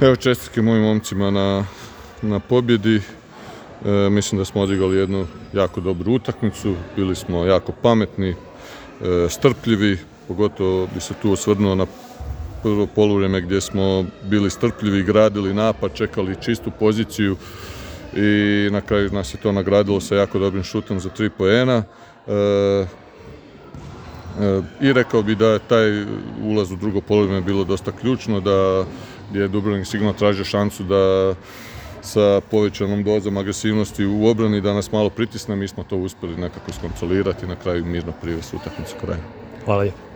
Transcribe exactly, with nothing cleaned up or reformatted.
Evo, čestitke mojim momcima na, na pobjedi. E, mislim da smo odigrali jednu jako dobru utakmicu, bili smo jako pametni, e, strpljivi, pogotovo bi se tu osvrnuo na prvo poluvrijeme gdje smo bili strpljivi, gradili napad, čekali čistu poziciju i na kraju nas je to nagradilo sa jako dobrim šutom za tri poena. E, I rekao bi da je taj ulaz u drugo poluvrijeme bilo dosta ključno, da je Dubrovnik sigurno tražio šansu da sa povećanom dozom agresivnosti u obrani da nas malo pritisne. Mi smo to uspjeli nekako iskontrolirati i na kraju mirno privesti utakmicu kraju. Hvala.